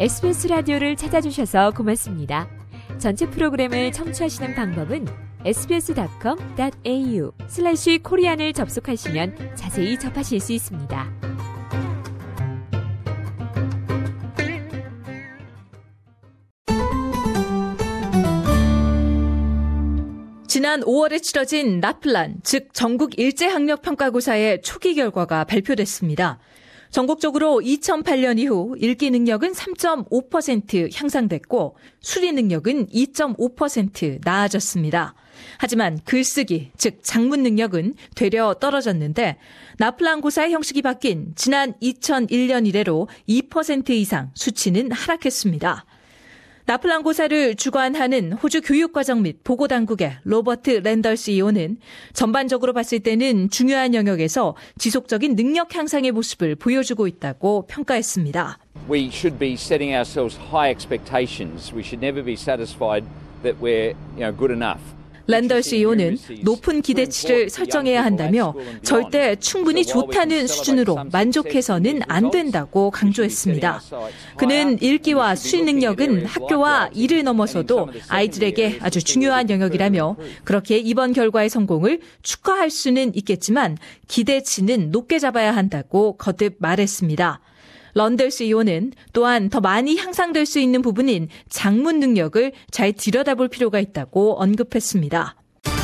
SBS 라디오를 찾아주셔서 고맙습니다. 전체 프로그램을 청취하시는 방법은 sbs.com.au/korean을 접속하시면 자세히 접하실 수 있습니다. 지난 5월에 치러진 나플란, 즉 전국 일제학력평가고사의 초기 결과가 발표됐습니다. 전국적으로 2008년 이후 읽기 능력은 3.5% 향상됐고 수리 능력은 2.5% 나아졌습니다. 하지만 글쓰기, 즉 작문 능력은 되려 떨어졌는데 나플란 고사의 형식이 바뀐 지난 2001년 이래로 2% 이상 수치는 하락했습니다. 나플란 고사를 주관하는 호주 교육과정 및 보고당국의 로버트 랜덜 CEO는 전반적으로 봤을 때는 중요한 영역에서 지속적인 능력 향상의 모습을 보여주고 있다고 평가했습니다. We should be setting ourselves high expectations. We should never be satisfied that we're, good enough. 랜덜 CEO는 높은 기대치를 설정해야 한다며 절대 충분히 좋다는 수준으로 만족해서는 안 된다고 강조했습니다. 그는 읽기와 수리 능력은 학교와 일을 넘어서도 아이들에게 아주 중요한 영역이라며 그렇게 이번 결과의 성공을 축하할 수는 있겠지만 기대치는 높게 잡아야 한다고 거듭 말했습니다. 랜덜 CEO는 또한 더 많이 향상될 수 있는 부분인 작문 능력을 잘 들여다볼 필요가 있다고 언급했습니다.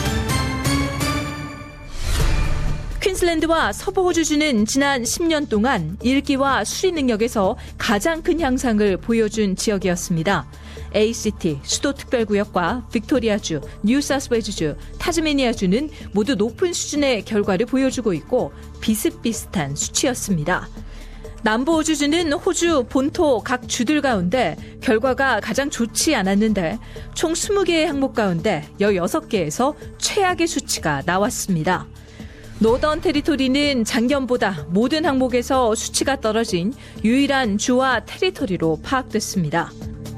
퀸슬랜드와 서부 호주주는 지난 10년 동안 읽기와 수리 능력에서 가장 큰 향상을 보여준 지역이었습니다. ACT, 수도특별구역과 빅토리아주, 뉴사우스웨일즈주, 타즈메니아주는 모두 높은 수준의 결과를 보여주고 있고 비슷비슷한 수치였습니다. 남부호주주는 호주 본토 각 주들 가운데 결과가 가장 좋지 않았는데 총 20개의 항목 가운데 16개에서 최악의 수치가 나왔습니다. 노던 테리토리는 작년보다 모든 항목에서 수치가 떨어진 유일한 주와 테리토리로 파악됐습니다.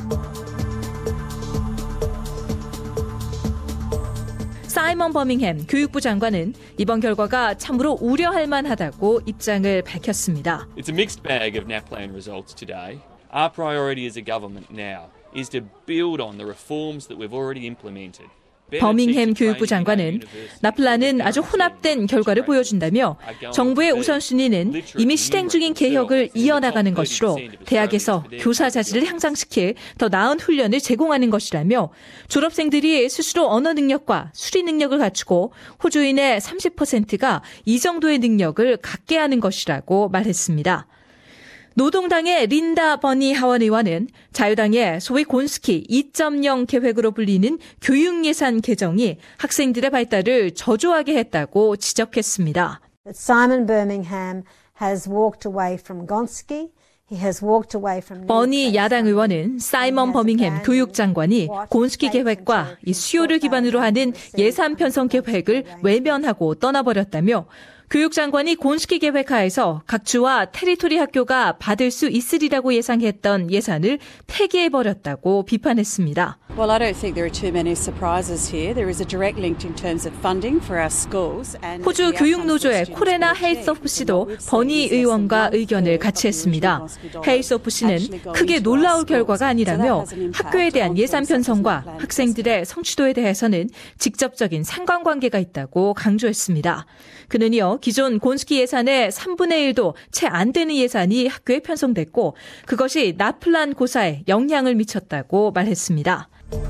사이먼 버밍햄 교육부 장관은 이번 결과가 참으로 우려할 만하다고 입장을 밝혔습니다. It's a mixed bag of NAPLAN results today. Our priority as a government now is to build on the reforms that we've already implemented. 버밍햄 교육부 장관은 나플란은 아주 혼합된 결과를 보여준다며 정부의 우선순위는 이미 실행 중인 개혁을 이어나가는 것으로 대학에서 교사 자질을 향상시킬 더 나은 훈련을 제공하는 것이라며 졸업생들이 스스로 언어 능력과 수리 능력을 갖추고 호주인의 30%가 이 정도의 능력을 갖게 하는 것이라고 말했습니다. 노동당의 린다 버니 하원 의원은 자유당의 소위 곤스키 2.0 계획으로 불리는 교육 예산 개정이 학생들의 발달을 저조하게 했다고 지적했습니다. Simon Birmingham has walked away from Gonski. 버니 야당 의원은 사이먼 버밍햄 교육장관이 곤스키 계획과 이 수요를 기반으로 하는 예산 편성 계획을 외면하고 떠나버렸다며 교육장관이 곤스키 계획하에서 각 주와 테리토리 학교가 받을 수 있으리라고 예상했던 예산을 폐기해버렸다고 비판했습니다. Well, I don't think there are too many surprises here. There is a direct link in terms of funding for our schools. 호주 교육노조의 코레나 헤이소프 씨도 버니 의원과 의견을 같이 했습니다. 헤이소프 씨는 크게 놀라울 결과가 아니라며 학교에 대한 예산 편성과 학생들의 성취도에 대해서는 직접적인 상관관계가 있다고 강조했습니다. 그는 이어 기존 곤스키 예산의 3분의 1도 채 안 되는 예산이 학교에 편성됐고 그것이 나플란 고사에 영향을 미쳤다고 말했습니다.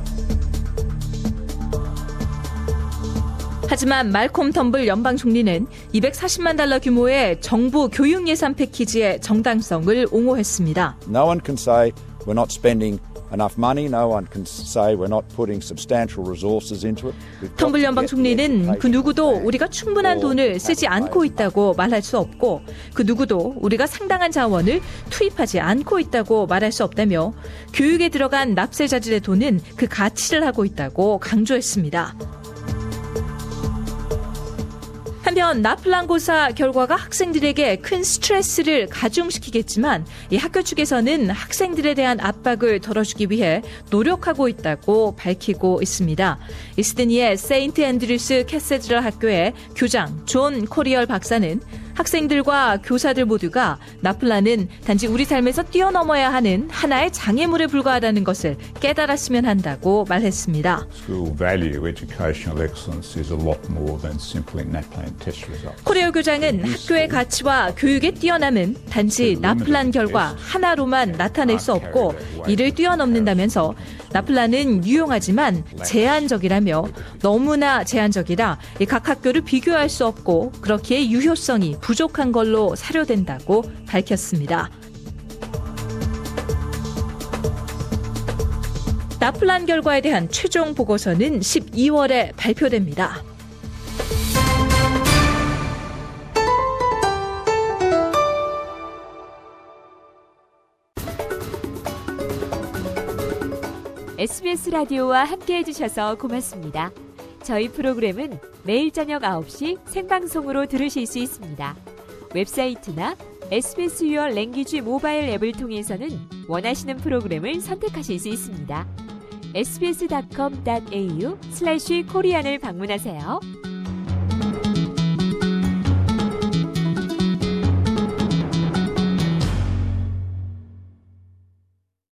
하지만 말콤 텀블 연방 총리는 240만 달러 규모의 정부 교육 예산 패키지의 정당성을 옹호했습니다. No one can say we're not spending enough money. No one can say we're not putting substantial resources into it. 텀블 연방 총리는 그 누구도 우리가 충분한 돈을 쓰지 않고 있다고 말할 수 없고 그 누구도 우리가 상당한 자원을 투입하지 않고 있다고 말할 수 없다며 교육에 들어간 납세자들의 돈은 그 가치를 하고 있다고 강조했습니다. 한편 나플란 고사 결과가 학생들에게 큰 스트레스를 가중시키겠지만 이 학교 측에서는 학생들에 대한 압박을 덜어주기 위해 노력하고 있다고 밝히고 있습니다. 시드니의 세인트 앤드류스 캐세드럴 학교의 교장 존 코리얼 박사는 학생들과 교사들 모두가 나플란은 단지 우리 삶에서 뛰어넘어야 하는 하나의 장애물에 불과하다는 것을 깨달았으면 한다고 말했습니다. School value educational excellence is a lot more than simply NAPLAN test results. 코레오 교장은 학교의 가치와 교육의 뛰어남은 단지 나플란 결과 하나로만 나타낼 수 없고 이를 뛰어넘는다면서 나플란은 유용하지만 제한적이라며 너무나 제한적이라 각 학교를 비교할 수 없고 그렇기에 유효성이 부족한 걸로 사료된다고 밝혔습니다. 나플란 결과에 대한 최종 보고서는 12월에 발표됩니다. SBS 라디오와 함께해 주셔서 고맙습니다. 저희 프로그램은 매일 저녁 9시 생방송으로 들으실 수 있습니다. 웹사이트나 SBS Your Language 모바일 앱을 통해서는 원하시는 프로그램을 선택하실 수 있습니다. sbs.com.au/korean을 방문하세요.